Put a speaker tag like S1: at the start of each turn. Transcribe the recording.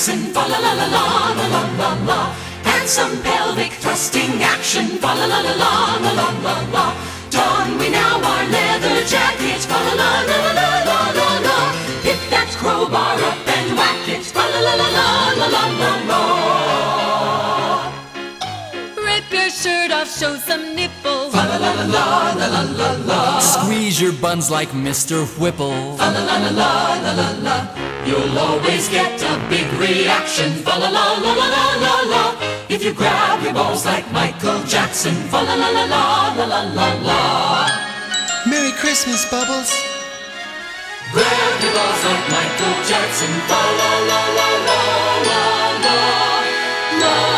S1: Jackson, fa la la la la la la la la. And some pelvic thrusting action, fa la la la la la la la la. Don we now our leather jackets, fa la la la la la la la. Pick that crowbar up and whack it, fa la la la la la la la la.
S2: Rip your shirt off, show some nipples,
S1: Fa la la la la la la la.
S3: Squeeze your buns like Mr. Whipple.
S1: Fa la la la la la la la. You'll always get a big reaction, fa la la la la la la la. If you grab your balls like Michael Jackson, fa la la la la la la la la.
S4: Merry Christmas, Bubbles.
S1: Grab your balls like Michael Jackson, fa la la la la la la la.